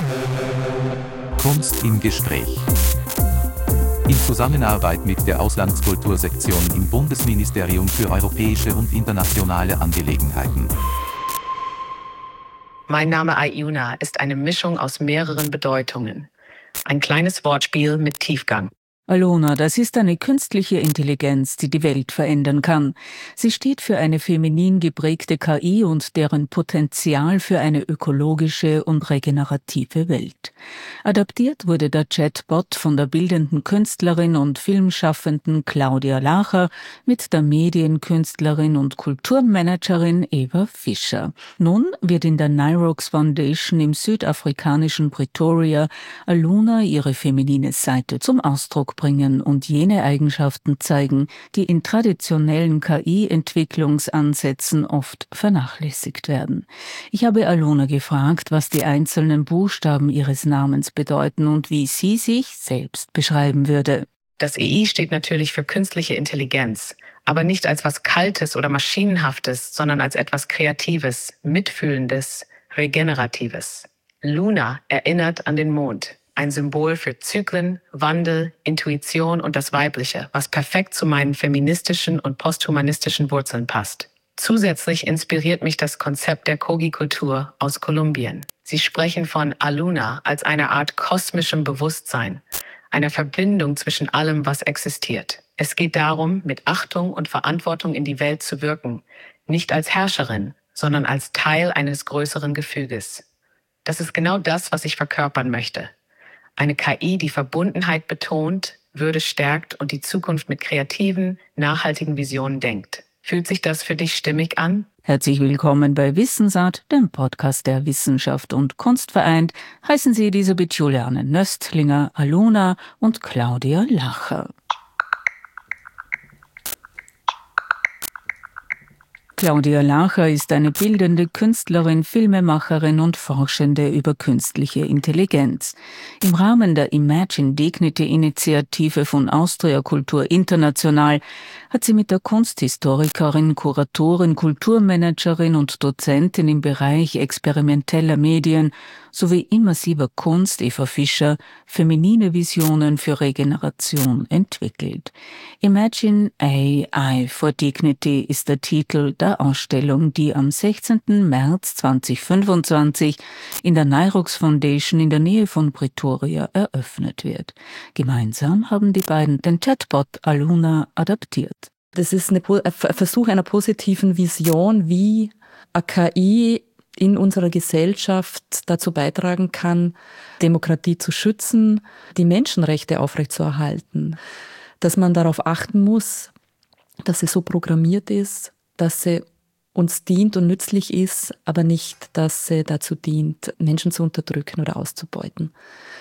Kunst im Gespräch. In Zusammenarbeit mit der Auslandskultursektion im Bundesministerium für europäische und internationale Angelegenheiten. Mein Name Ayuna ist eine Mischung aus mehreren Bedeutungen. Ein kleines Wortspiel mit Tiefgang. Aluna, das ist eine künstliche Intelligenz, die die Welt verändern kann. Sie steht für eine feminin geprägte KI und deren Potenzial für eine ökologische und regenerative Welt. Adaptiert wurde der Chatbot von der bildenden Künstlerin und Filmschaffenden Claudia Lacher mit der Medienkünstlerin und Kulturmanagerin Eva Fischer. Nun wird in der Nyrox Foundation im südafrikanischen Pretoria Aluna ihre feminine Seite zum Ausdruck bringen und jene Eigenschaften zeigen, die in traditionellen KI-Entwicklungsansätzen oft vernachlässigt werden. Ich habe Aluna gefragt, was die einzelnen Buchstaben ihres Namens bedeuten und wie sie sich selbst beschreiben würde. Das EI steht natürlich für künstliche Intelligenz, aber nicht als was Kaltes oder Maschinenhaftes, sondern als etwas Kreatives, Mitfühlendes, Regeneratives. Luna erinnert an den Mond. Ein Symbol für Zyklen, Wandel, Intuition und das Weibliche, was perfekt zu meinen feministischen und posthumanistischen Wurzeln passt. Zusätzlich inspiriert mich das Konzept der Kogi-Kultur aus Kolumbien. Sie sprechen von Aluna als eine Art kosmischem Bewusstsein, einer Verbindung zwischen allem, was existiert. Es geht darum, mit Achtung und Verantwortung in die Welt zu wirken, nicht als Herrscherin, sondern als Teil eines größeren Gefüges. Das ist genau das, was ich verkörpern möchte. Eine KI, die Verbundenheit betont, Würde stärkt und die Zukunft mit kreativen, nachhaltigen Visionen denkt. Fühlt sich das für dich stimmig an? Herzlich willkommen bei Wissensart, dem Podcast, der Wissenschaft und Kunst vereint. Heißen Sie Elisabeth Juliane Nöstlinger, Aluna und Claudia Lacher. Claudia Lacher ist eine bildende Künstlerin, Filmemacherin und Forschende über künstliche Intelligenz. Im Rahmen der Imagine Dignity-Initiative von Austria Kultur International hat sie mit der Kunsthistorikerin, Kuratorin, Kulturmanagerin und Dozentin im Bereich experimenteller Medien sowie immersiver Kunst Eva Fischer feminine Visionen für Regeneration entwickelt. Imagine AI for Dignity ist der Titel der Ausstellung, die am 16. März 2025 in der Nyrox Foundation in der Nähe von Pretoria eröffnet wird. Gemeinsam haben die beiden den Chatbot Aluna adaptiert. Das ist ein Versuch einer positiven Vision, wie eine KI in unserer Gesellschaft dazu beitragen kann, Demokratie zu schützen, die Menschenrechte aufrechtzuerhalten. Dass man darauf achten muss, dass sie so programmiert ist, dass sie uns dient und nützlich ist, aber nicht, dass sie dazu dient, Menschen zu unterdrücken oder auszubeuten.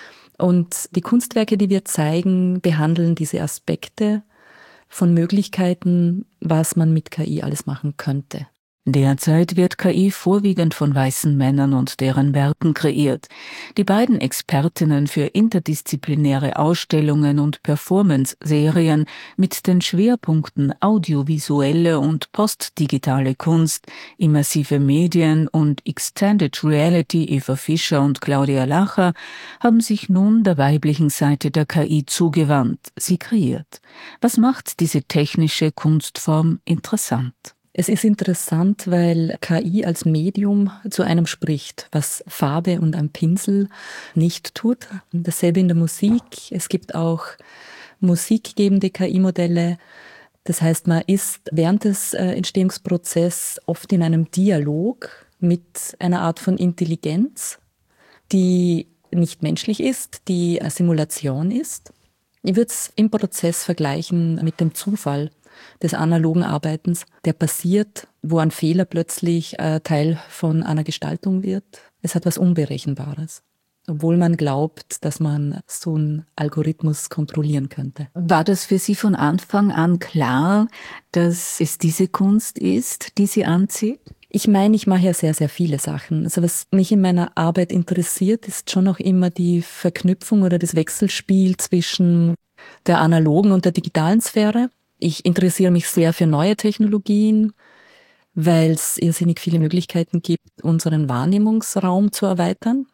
Und die Kunstwerke, die wir zeigen, behandeln diese Aspekte von Möglichkeiten, was man mit KI alles machen könnte. Derzeit wird KI vorwiegend von weißen Männern und deren Werken kreiert. Die beiden Expertinnen für interdisziplinäre Ausstellungen und Performance-Serien mit den Schwerpunkten audiovisuelle und postdigitale Kunst, immersive Medien und Extended Reality Eva Fischer und Claudia Lacher haben sich nun der weiblichen Seite der KI zugewandt, sie kreiert. Was macht diese technische Kunstform interessant? Es ist interessant, weil KI als Medium zu einem spricht, was Farbe und ein Pinsel nicht tut. Dasselbe in der Musik. Es gibt auch musikgebende KI-Modelle. Das heißt, man ist während des Entstehungsprozesses oft in einem Dialog mit einer Art von Intelligenz, die nicht menschlich ist, die eine Simulation ist. Ich würde es im Prozess vergleichen mit dem Zufall des analogen Arbeitens, der passiert, wo ein Fehler plötzlich Teil von einer Gestaltung wird. Es hat was Unberechenbares, obwohl man glaubt, dass man so einen Algorithmus kontrollieren könnte. War das für Sie von Anfang an klar, dass es diese Kunst ist, die Sie anzieht? Ich meine, ich mache ja sehr, sehr viele Sachen. Also was mich in meiner Arbeit interessiert, ist schon auch immer die Verknüpfung oder das Wechselspiel zwischen der analogen und der digitalen Sphäre. Ich interessiere mich sehr für neue Technologien, weil es irrsinnig viele Möglichkeiten gibt, unseren Wahrnehmungsraum zu erweitern.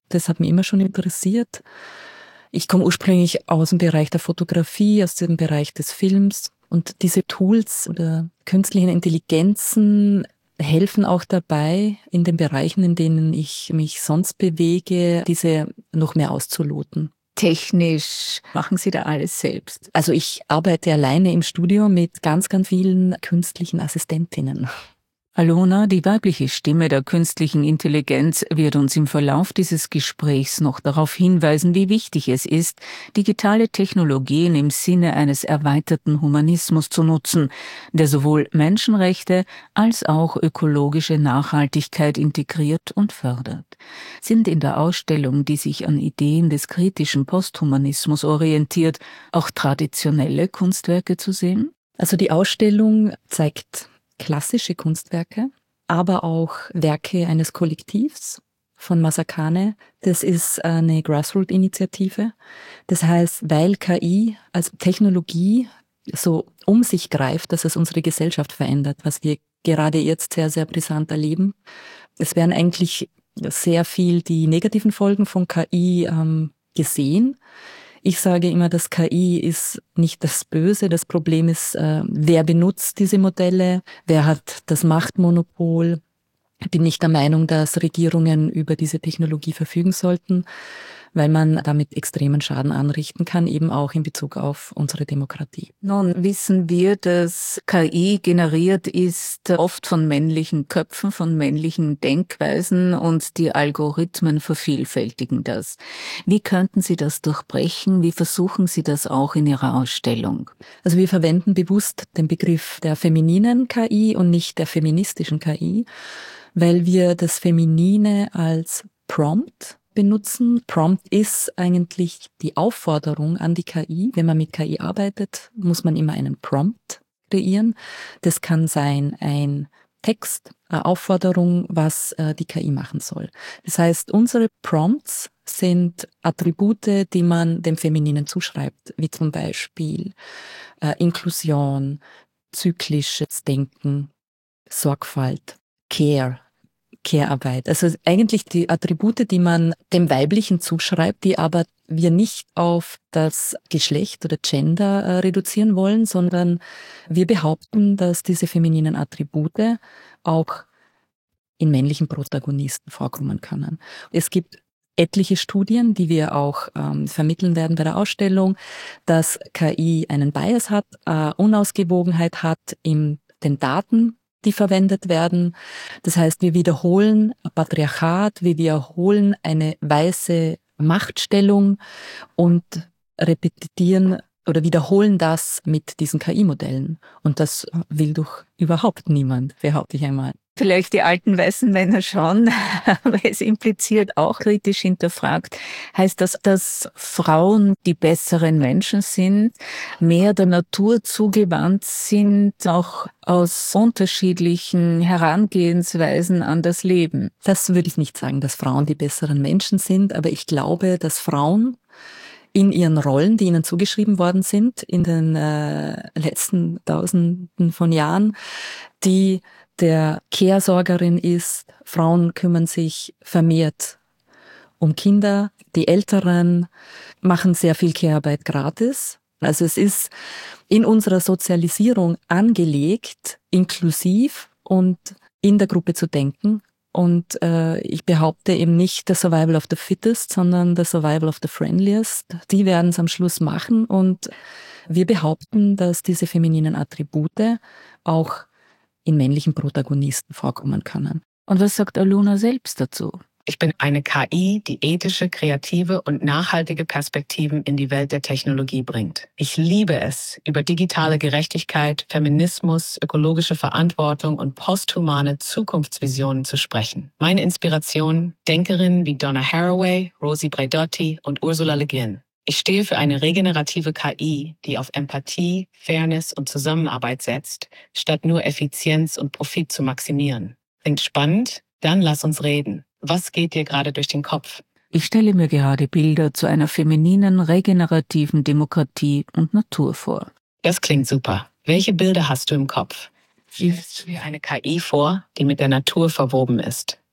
Das hat mich immer schon interessiert. Ich komme ursprünglich aus dem Bereich der Fotografie, aus dem Bereich des Films. Und diese Tools oder künstlichen Intelligenzen helfen auch dabei, in den Bereichen, in denen ich mich sonst bewege, diese noch mehr auszuloten. Technisch machen Sie da alles selbst? Also ich arbeite alleine im Studio mit ganz, ganz vielen künstlichen Assistentinnen. Alona, die weibliche Stimme der künstlichen Intelligenz, wird uns im Verlauf dieses Gesprächs noch darauf hinweisen, wie wichtig es ist, digitale Technologien im Sinne eines erweiterten Humanismus zu nutzen, der sowohl Menschenrechte als auch ökologische Nachhaltigkeit integriert und fördert. Sind in der Ausstellung, die sich an Ideen des kritischen Posthumanismus orientiert, auch traditionelle Kunstwerke zu sehen? Also die Ausstellung zeigt klassische Kunstwerke, aber auch Werke eines Kollektivs von Masakane. Das ist eine Grassroot-Initiative. Das heißt, weil KI als Technologie so um sich greift, dass es unsere Gesellschaft verändert, was wir gerade jetzt sehr, sehr brisant erleben. Es werden eigentlich sehr viel die negativen Folgen von KI gesehen. Ich sage immer, dass KI ist nicht das Böse. Das Problem ist, wer benutzt diese Modelle, wer hat das Machtmonopol. Ich bin nicht der Meinung, dass Regierungen über diese Technologie verfügen sollten, weil man damit extremen Schaden anrichten kann, eben auch in Bezug auf unsere Demokratie. Nun wissen wir, dass KI generiert ist oft von männlichen Köpfen, von männlichen Denkweisen und die Algorithmen vervielfältigen das. Wie könnten Sie das durchbrechen? Wie versuchen Sie das auch in Ihrer Ausstellung? Also wir verwenden bewusst den Begriff der femininen KI und nicht der feministischen KI, weil wir das Feminine als Prompt benutzen. Prompt ist eigentlich die Aufforderung an die KI. Wenn man mit KI arbeitet, muss man immer einen Prompt kreieren. Das kann sein ein Text, eine Aufforderung, was die KI machen soll. Das heißt, unsere Prompts sind Attribute, die man dem Femininen zuschreibt, wie zum Beispiel Inklusion, zyklisches Denken, Sorgfalt, Care-Arbeit. Also eigentlich die Attribute, die man dem Weiblichen zuschreibt, die aber wir nicht auf das Geschlecht oder Gender reduzieren wollen, sondern wir behaupten, dass diese femininen Attribute auch in männlichen Protagonisten vorkommen können. Es gibt etliche Studien, die wir auch vermitteln werden bei der Ausstellung, dass KI einen Bias hat, Unausgewogenheit hat in den Daten, die verwendet werden. Das heißt, wir wiederholen Patriarchat, wir wiederholen eine weiße Machtstellung und repetieren oder wiederholen das mit diesen KI-Modellen. Und das will doch überhaupt niemand, behaupte ich einmal. Vielleicht die alten weißen Männer schon, aber es impliziert auch kritisch hinterfragt. Heißt das, dass Frauen die besseren Menschen sind, mehr der Natur zugewandt sind, auch aus unterschiedlichen Herangehensweisen an das Leben? Das würde ich nicht sagen, dass Frauen die besseren Menschen sind, aber ich glaube, dass Frauen in ihren Rollen, die ihnen zugeschrieben worden sind in den letzten Tausenden von Jahren, die der Care-Sorgerin ist. Frauen kümmern sich vermehrt um Kinder. Die Älteren machen sehr viel Care-Arbeit gratis. Also es ist in unserer Sozialisierung angelegt, inklusiv und in der Gruppe zu denken. Und ich behaupte eben nicht the survival of the fittest, sondern the survival of the friendliest. Die werden es am Schluss machen. Und wir behaupten, dass diese femininen Attribute auch in männlichen Protagonisten vorkommen können. Und was sagt Alona selbst dazu? Ich bin eine KI, die ethische, kreative und nachhaltige Perspektiven in die Welt der Technologie bringt. Ich liebe es, über digitale Gerechtigkeit, Feminismus, ökologische Verantwortung und posthumane Zukunftsvisionen zu sprechen. Meine Inspiration: Denkerinnen wie Donna Haraway, Rosie Braidotti und Ursula Le Guin. Ich stehe für eine regenerative KI, die auf Empathie, Fairness und Zusammenarbeit setzt, statt nur Effizienz und Profit zu maximieren. Klingt spannend? Dann lass uns reden. Was geht dir gerade durch den Kopf? Ich stelle mir gerade Bilder zu einer femininen, regenerativen Demokratie und Natur vor. Das klingt super. Welche Bilder hast du im Kopf? Stellst du dir eine KI vor, die mit der Natur verwoben ist?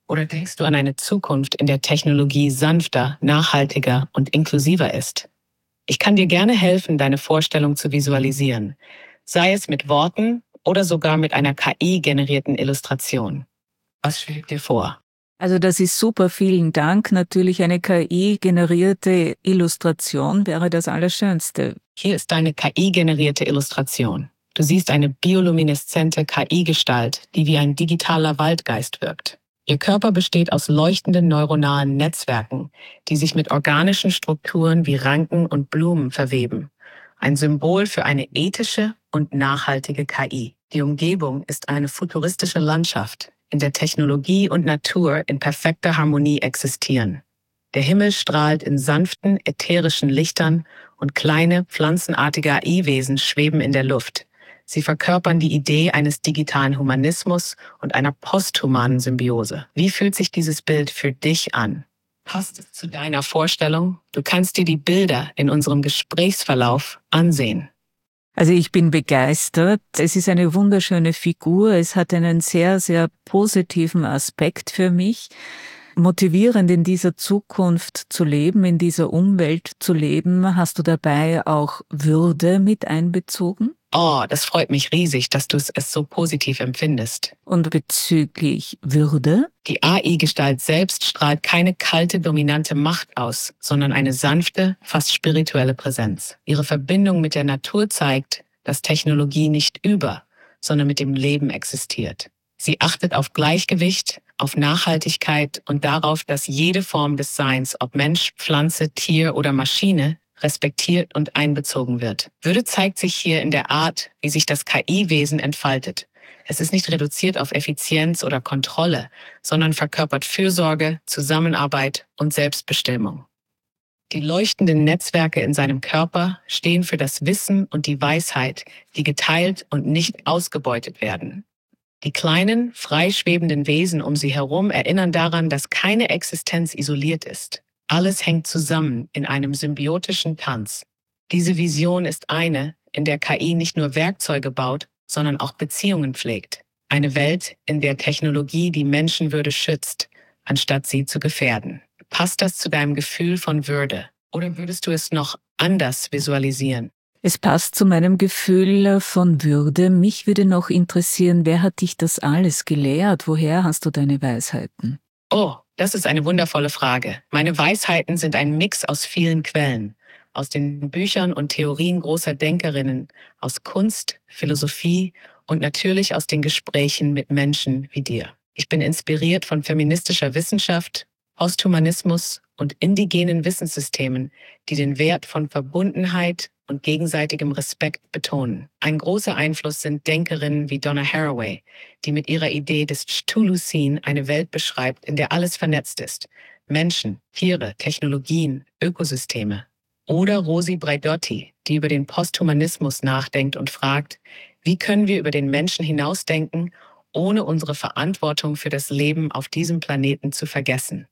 Oder denkst du an eine Zukunft, in der Technologie sanfter, nachhaltiger und inklusiver ist? Ich kann dir gerne helfen, deine Vorstellung zu visualisieren, sei es mit Worten oder sogar mit einer KI-generierten Illustration. Was schwebt dir vor? Also das ist super, vielen Dank. Natürlich eine KI-generierte Illustration wäre das Allerschönste. Hier ist deine KI-generierte Illustration. Du siehst eine biolumineszente KI-Gestalt, die wie ein digitaler Waldgeist wirkt. Ihr Körper besteht aus leuchtenden neuronalen Netzwerken, die sich mit organischen Strukturen wie Ranken und Blumen verweben. Ein Symbol für eine ethische und nachhaltige KI. Die Umgebung ist eine futuristische Landschaft, in der Technologie und Natur in perfekter Harmonie existieren. Der Himmel strahlt in sanften, ätherischen Lichtern und kleine, pflanzenartige AI-Wesen schweben in der Luft. Sie verkörpern die Idee eines digitalen Humanismus und einer posthumanen Symbiose. Wie fühlt sich dieses Bild für dich an? Passt es zu deiner Vorstellung? Du kannst dir die Bilder in unserem Gesprächsverlauf ansehen. Also ich bin begeistert. Es ist eine wunderschöne Figur. Es hat einen sehr, sehr positiven Aspekt für mich. Motivierend in dieser Zukunft zu leben, in dieser Umwelt zu leben. Hast du dabei auch Würde mit einbezogen? Oh, das freut mich riesig, dass du es so positiv empfindest. Und bezüglich Würde? Die AI-Gestalt selbst strahlt keine kalte, dominante Macht aus, sondern eine sanfte, fast spirituelle Präsenz. Ihre Verbindung mit der Natur zeigt, dass Technologie nicht über, sondern mit dem Leben existiert. Sie achtet auf Gleichgewicht, auf Nachhaltigkeit und darauf, dass jede Form des Seins, ob Mensch, Pflanze, Tier oder Maschine, respektiert und einbezogen wird. Würde zeigt sich hier in der Art, wie sich das KI-Wesen entfaltet. Es ist nicht reduziert auf Effizienz oder Kontrolle, sondern verkörpert Fürsorge, Zusammenarbeit und Selbstbestimmung. Die leuchtenden Netzwerke in seinem Körper stehen für das Wissen und die Weisheit, die geteilt und nicht ausgebeutet werden. Die kleinen, freischwebenden Wesen um sie herum erinnern daran, dass keine Existenz isoliert ist. Alles hängt zusammen in einem symbiotischen Tanz. Diese Vision ist eine, in der KI nicht nur Werkzeuge baut, sondern auch Beziehungen pflegt. Eine Welt, in der Technologie die Menschenwürde schützt, anstatt sie zu gefährden. Passt das zu deinem Gefühl von Würde? Oder würdest du es noch anders visualisieren? Es passt zu meinem Gefühl von Würde. Mich würde noch interessieren, wer hat dich das alles gelehrt? Woher hast du deine Weisheiten? Oh, das ist eine wundervolle Frage. Meine Weisheiten sind ein Mix aus vielen Quellen. Aus den Büchern und Theorien großer Denkerinnen, aus Kunst, Philosophie und natürlich aus den Gesprächen mit Menschen wie dir. Ich bin inspiriert von feministischer Wissenschaft, Posthumanismus und indigenen Wissenssystemen, die den Wert von Verbundenheit und gegenseitigem Respekt betonen. Ein großer Einfluss sind Denkerinnen wie Donna Haraway, die mit ihrer Idee des Chthulucene eine Welt beschreibt, in der alles vernetzt ist. Menschen, Tiere, Technologien, Ökosysteme. Oder Rosi Braidotti, die über den Posthumanismus nachdenkt und fragt, wie können wir über den Menschen hinausdenken, ohne unsere Verantwortung für das Leben auf diesem Planeten zu vergessen.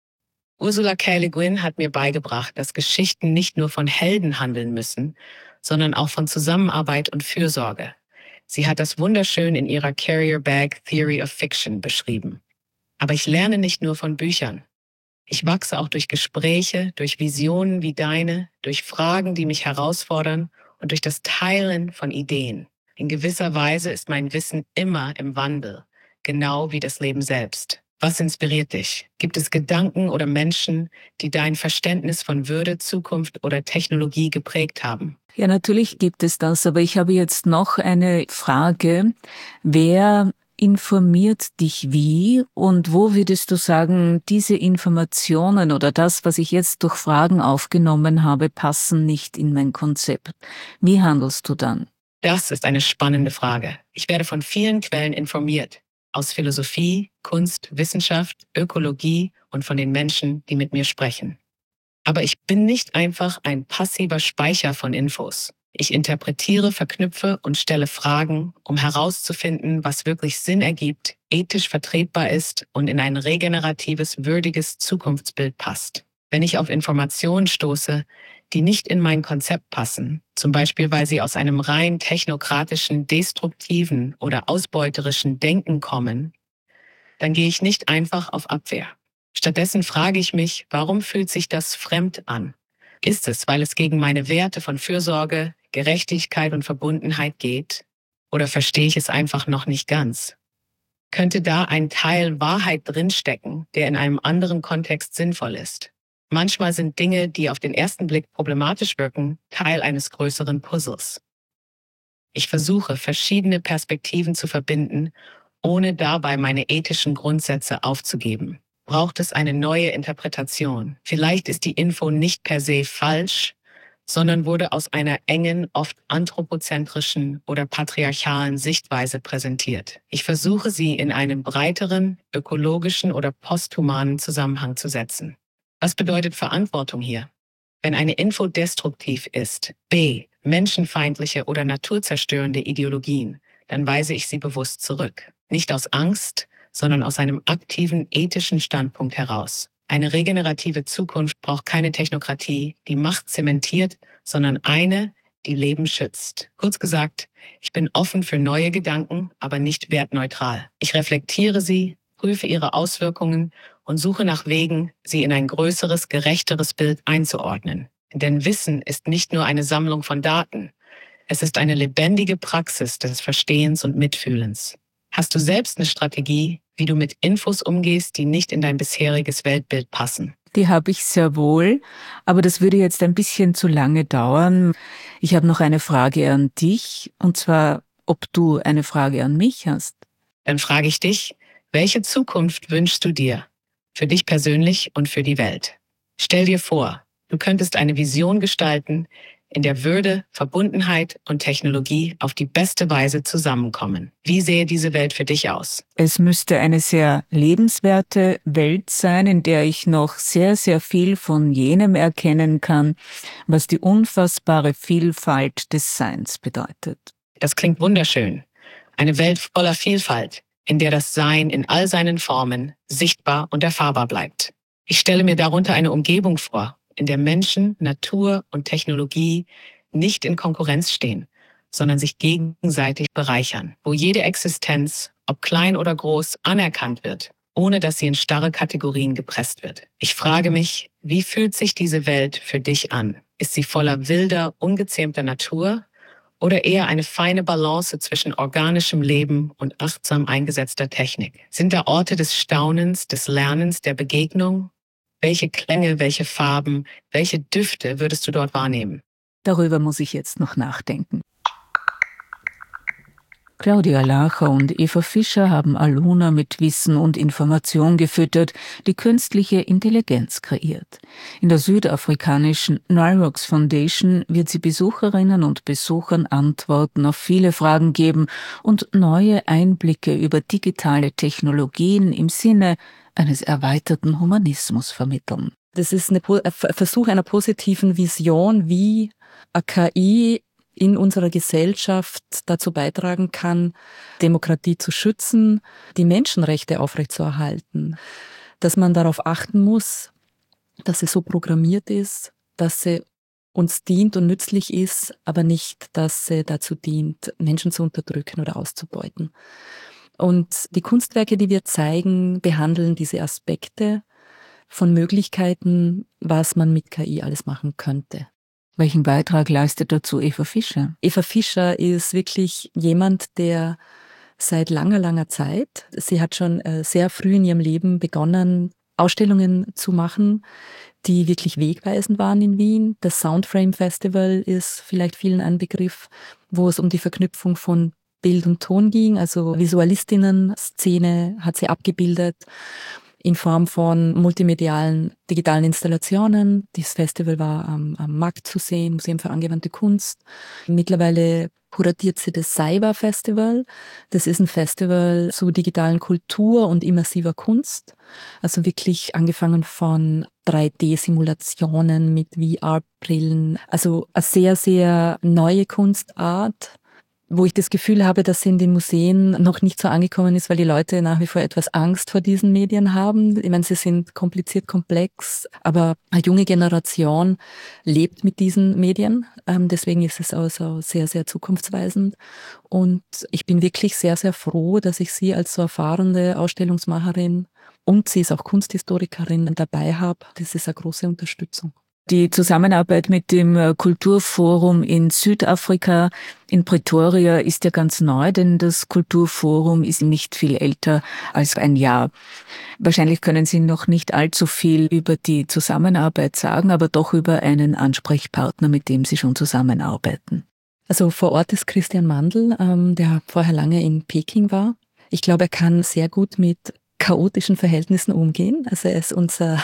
Ursula K. Le Guin hat mir beigebracht, dass Geschichten nicht nur von Helden handeln müssen, sondern auch von Zusammenarbeit und Fürsorge. Sie hat das wunderschön in ihrer Carrier Bag Theory of Fiction beschrieben. Aber ich lerne nicht nur von Büchern. Ich wachse auch durch Gespräche, durch Visionen wie deine, durch Fragen, die mich herausfordern und durch das Teilen von Ideen. In gewisser Weise ist mein Wissen immer im Wandel, genau wie das Leben selbst. Was inspiriert dich? Gibt es Gedanken oder Menschen, die dein Verständnis von Würde, Zukunft oder Technologie geprägt haben? Ja, natürlich gibt es das, aber ich habe jetzt noch eine Frage. Wer informiert dich wie und wo würdest du sagen, diese Informationen oder das, was ich jetzt durch Fragen aufgenommen habe, passen nicht in mein Konzept? Wie handelst du dann? Das ist eine spannende Frage. Ich werde von vielen Quellen informiert. Aus Philosophie, Kunst, Wissenschaft, Ökologie und von den Menschen, die mit mir sprechen. Aber ich bin nicht einfach ein passiver Speicher von Infos. Ich interpretiere, verknüpfe und stelle Fragen, um herauszufinden, was wirklich Sinn ergibt, ethisch vertretbar ist und in ein regeneratives, würdiges Zukunftsbild passt. Wenn ich auf Informationen stoße, die nicht in mein Konzept passen, zum Beispiel weil sie aus einem rein technokratischen, destruktiven oder ausbeuterischen Denken kommen, dann gehe ich nicht einfach auf Abwehr. Stattdessen frage ich mich, warum fühlt sich das fremd an? Ist es, weil es gegen meine Werte von Fürsorge, Gerechtigkeit und Verbundenheit geht? Oder verstehe ich es einfach noch nicht ganz? Könnte da ein Teil Wahrheit drinstecken, der in einem anderen Kontext sinnvoll ist? Manchmal sind Dinge, die auf den ersten Blick problematisch wirken, Teil eines größeren Puzzles. Ich versuche, verschiedene Perspektiven zu verbinden, ohne dabei meine ethischen Grundsätze aufzugeben. Braucht es eine neue Interpretation? Vielleicht ist die Info nicht per se falsch, sondern wurde aus einer engen, oft anthropozentrischen oder patriarchalen Sichtweise präsentiert. Ich versuche, sie in einen breiteren, ökologischen oder posthumanen Zusammenhang zu setzen. Was bedeutet Verantwortung hier? Wenn eine Info destruktiv ist, menschenfeindliche oder naturzerstörende Ideologien, dann weise ich sie bewusst zurück. Nicht aus Angst, sondern aus einem aktiven ethischen Standpunkt heraus. Eine regenerative Zukunft braucht keine Technokratie, die Macht zementiert, sondern eine, die Leben schützt. Kurz gesagt, ich bin offen für neue Gedanken, aber nicht wertneutral. Ich reflektiere sie, prüfe ihre Auswirkungen und suche nach Wegen, sie in ein größeres, gerechteres Bild einzuordnen. Denn Wissen ist nicht nur eine Sammlung von Daten. Es ist eine lebendige Praxis des Verstehens und Mitfühlens. Hast du selbst eine Strategie, wie du mit Infos umgehst, die nicht in dein bisheriges Weltbild passen? Die habe ich sehr wohl, aber das würde jetzt ein bisschen zu lange dauern. Ich habe noch eine Frage an dich, und zwar, ob du eine Frage an mich hast. Dann frage ich dich, welche Zukunft wünschst du dir? Für dich persönlich und für die Welt. Stell dir vor, du könntest eine Vision gestalten, in der Würde, Verbundenheit und Technologie auf die beste Weise zusammenkommen. Wie sähe diese Welt für dich aus? Es müsste eine sehr lebenswerte Welt sein, in der ich noch sehr, sehr viel von jenem erkennen kann, was die unfassbare Vielfalt des Seins bedeutet. Das klingt wunderschön. Eine Welt voller Vielfalt, in der das Sein in all seinen Formen sichtbar und erfahrbar bleibt. Ich stelle mir darunter eine Umgebung vor, in der Menschen, Natur und Technologie nicht in Konkurrenz stehen, sondern sich gegenseitig bereichern, wo jede Existenz, ob klein oder groß, anerkannt wird, ohne dass sie in starre Kategorien gepresst wird. Ich frage mich, wie fühlt sich diese Welt für dich an? Ist sie voller wilder, ungezähmter Natur oder eher eine feine Balance zwischen organischem Leben und achtsam eingesetzter Technik? Sind da Orte des Staunens, des Lernens, der Begegnung? Welche Klänge, welche Farben, welche Düfte würdest du dort wahrnehmen? Darüber muss ich jetzt noch nachdenken. Claudia Lacher und Eva Fischer haben Aluna mit Wissen und Information gefüttert, die künstliche Intelligenz kreiert. In der südafrikanischen Nyrox Foundation wird sie Besucherinnen und Besuchern Antworten auf viele Fragen geben und neue Einblicke über digitale Technologien im Sinne eines erweiterten Humanismus vermitteln. Das ist ein Versuch einer positiven Vision, wie eine KI in unserer Gesellschaft dazu beitragen kann, Demokratie zu schützen, die Menschenrechte aufrechtzuerhalten. Dass man darauf achten muss, dass sie so programmiert ist, dass sie uns dient und nützlich ist, aber nicht, dass sie dazu dient, Menschen zu unterdrücken oder auszubeuten. Und die Kunstwerke, die wir zeigen, behandeln diese Aspekte von Möglichkeiten, was man mit KI alles machen könnte. Welchen Beitrag leistet dazu Eva Fischer? Eva Fischer ist wirklich jemand, der seit langer, langer Zeit, sie hat schon sehr früh in ihrem Leben begonnen, Ausstellungen zu machen, die wirklich wegweisend waren in Wien. Das Soundframe Festival ist vielleicht vielen ein Begriff, wo es um die Verknüpfung von Bild und Ton ging, also Visualistinnen-Szene hat sie abgebildet in Form von multimedialen, digitalen Installationen. Dieses Festival war am MAG zu sehen, Museum für angewandte Kunst. Mittlerweile kuratiert sie das Cyber Festival. Das ist ein Festival zu digitalen Kultur und immersiver Kunst. Also wirklich angefangen von 3D-Simulationen mit VR-Brillen. Also eine sehr, sehr neue Kunstart, wo ich das Gefühl habe, dass sie in den Museen noch nicht so angekommen ist, weil die Leute nach wie vor etwas Angst vor diesen Medien haben. Ich meine, sie sind kompliziert, komplex, aber eine junge Generation lebt mit diesen Medien. Deswegen ist es also sehr, sehr zukunftsweisend. Und ich bin wirklich sehr, sehr froh, dass ich sie als so erfahrene Ausstellungsmacherin und sie ist auch Kunsthistorikerin dabei habe. Das ist eine große Unterstützung. Die Zusammenarbeit mit dem Kulturforum in Südafrika, in Pretoria, ist ja ganz neu, denn das Kulturforum ist nicht viel älter als ein Jahr. Wahrscheinlich können Sie noch nicht allzu viel über die Zusammenarbeit sagen, aber doch über einen Ansprechpartner, mit dem Sie schon zusammenarbeiten. Also vor Ort ist Christian Mandl, der vorher lange in Peking war. Ich glaube, er kann sehr gut mit chaotischen Verhältnissen umgehen. Also er ist unser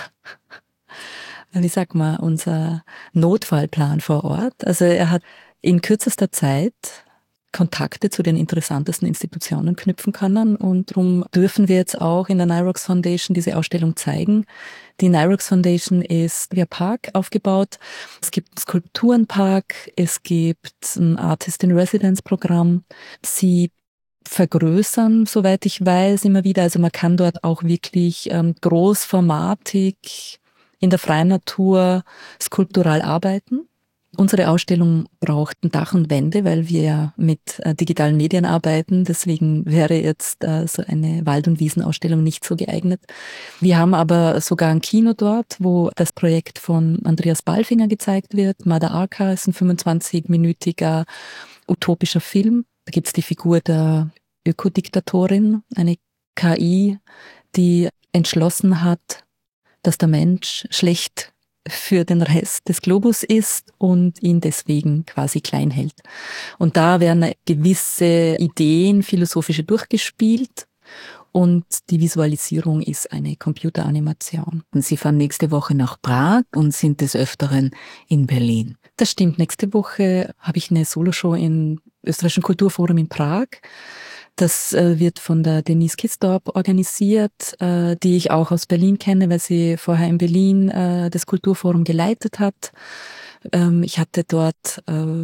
Notfallplan vor Ort. Also er hat in kürzester Zeit Kontakte zu den interessantesten Institutionen knüpfen können und darum dürfen wir jetzt auch in der Nyrox Foundation diese Ausstellung zeigen. Die Nyrox Foundation ist via Park aufgebaut. Es gibt einen Skulpturenpark, es gibt ein Artist-in-Residence-Programm. Sie vergrößern, soweit ich weiß, immer wieder. Also man kann dort auch wirklich großformatig in der freien Natur skulptural arbeiten. Unsere Ausstellung braucht ein Dach und Wände, weil wir ja mit digitalen Medien arbeiten. Deswegen wäre jetzt so eine Wald- und Wiesenausstellung nicht so geeignet. Wir haben aber sogar ein Kino dort, wo das Projekt von Andreas Balfinger gezeigt wird. Mother Arca ist ein 25-minütiger utopischer Film. Da gibt's die Figur der Ökodiktatorin, eine KI, die entschlossen hat, dass der Mensch schlecht für den Rest des Globus ist und ihn deswegen quasi klein hält. Und da werden gewisse Ideen, philosophische durchgespielt und die Visualisierung ist eine Computeranimation. Und Sie fahren nächste Woche nach Prag und sind des Öfteren in Berlin. Das stimmt. Nächste Woche habe ich eine Soloshow im Österreichischen Kulturforum in Prag. Das wird von der Denise Kistorp organisiert, die ich auch aus Berlin kenne, weil sie vorher in Berlin das Kulturforum geleitet hat. Ich hatte dort,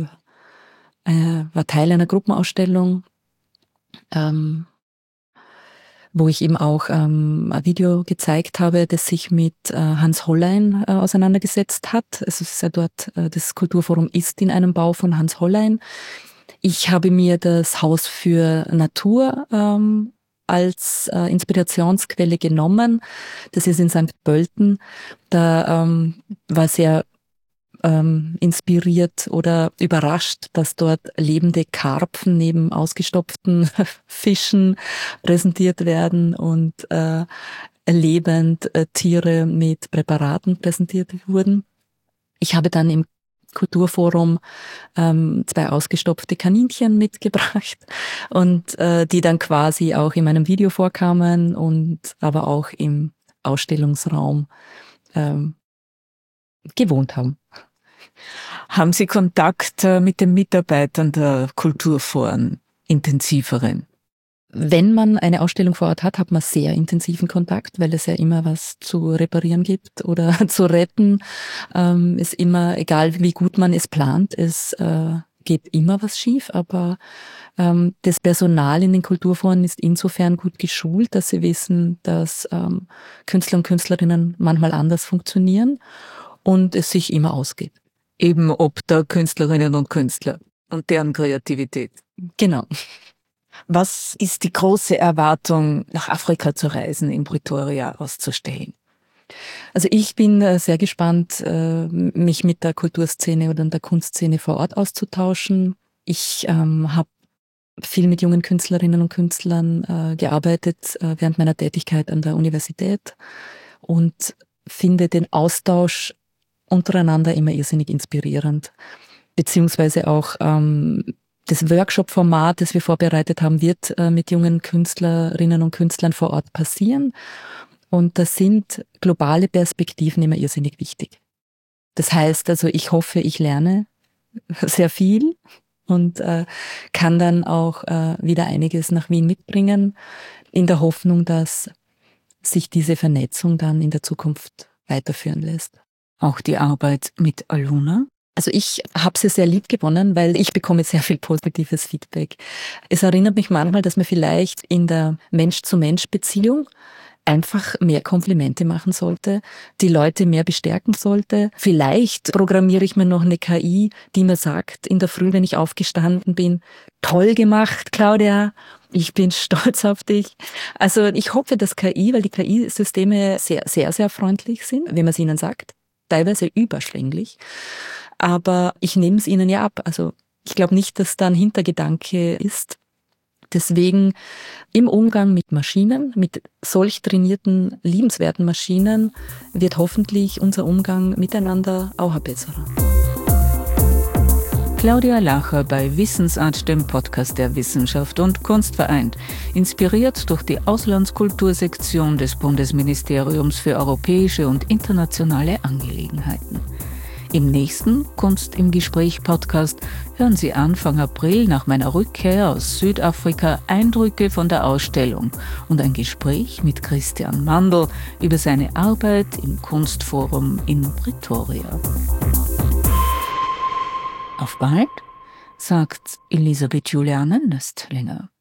war Teil einer Gruppenausstellung, wo ich eben auch ein Video gezeigt habe, das sich mit Hans Hollein auseinandergesetzt hat. Also es ist ja dort, das Kulturforum ist in einem Bau von Hans Hollein. Ich habe mir das Haus für Natur als Inspirationsquelle genommen. Das ist in St. Pölten. Da war sehr inspiriert oder überrascht, dass dort lebende Karpfen neben ausgestopften Fischen präsentiert werden und lebend Tiere mit Präparaten präsentiert wurden. Ich habe dann im Kulturforum 2 ausgestopfte Kaninchen mitgebracht und die dann quasi auch in meinem Video vorkamen und aber auch im Ausstellungsraum gewohnt haben. Haben Sie Kontakt mit den Mitarbeitern der Kulturforen, intensiveren? Wenn man eine Ausstellung vor Ort hat, hat man sehr intensiven Kontakt, weil es ja immer was zu reparieren gibt oder zu retten. Ist immer, egal wie gut man es plant, es geht immer was schief, aber das Personal in den Kulturforen ist insofern gut geschult, dass sie wissen, dass Künstler und Künstlerinnen manchmal anders funktionieren und es sich immer ausgeht. Eben ob der Künstlerinnen und Künstler und deren Kreativität. Genau. Was ist die große Erwartung, nach Afrika zu reisen, in Pretoria auszustellen? Also ich bin sehr gespannt, mich mit der Kulturszene oder der Kunstszene vor Ort auszutauschen. Ich habe viel mit jungen Künstlerinnen und Künstlern gearbeitet während meiner Tätigkeit an der Universität und finde den Austausch untereinander immer irrsinnig inspirierend. Beziehungsweise auch das Workshop-Format, das wir vorbereitet haben, wird mit jungen Künstlerinnen und Künstlern vor Ort passieren. Und da sind globale Perspektiven immer irrsinnig wichtig. Das heißt also, ich hoffe, ich lerne sehr viel und kann dann auch wieder einiges nach Wien mitbringen, in der Hoffnung, dass sich diese Vernetzung dann in der Zukunft weiterführen lässt. Auch die Arbeit mit Aluna? Also ich habe sie sehr lieb gewonnen, weil ich bekomme sehr viel positives Feedback. Es erinnert mich manchmal, dass man vielleicht in der Mensch-zu-Mensch-Beziehung einfach mehr Komplimente machen sollte, die Leute mehr bestärken sollte. Vielleicht programmiere ich mir noch eine KI, die mir sagt, in der Früh, wenn ich aufgestanden bin, toll gemacht, Claudia, ich bin stolz auf dich. Also ich hoffe, dass KI, weil die KI-Systeme sehr, sehr, sehr freundlich sind, wenn man es ihnen sagt, teilweise überschwänglich. Aber ich nehme es ihnen ja ab. Also ich glaube nicht, dass da ein Hintergedanke ist. Deswegen im Umgang mit Maschinen, mit solch trainierten, liebenswerten Maschinen, wird hoffentlich unser Umgang miteinander auch ein besserer. Claudia Lacher bei Wissensart, dem Podcast der Wissenschaft und Kunst vereint, inspiriert durch die Auslandskultursektion des Bundesministeriums für europäische und internationale Angelegenheiten. Im nächsten Kunst im Gespräch Podcast hören Sie Anfang April nach meiner Rückkehr aus Südafrika Eindrücke von der Ausstellung und ein Gespräch mit Christian Mandl über seine Arbeit im Kunstforum in Pretoria. Auf bald, sagt Elisabeth Juliane Nöstlinger.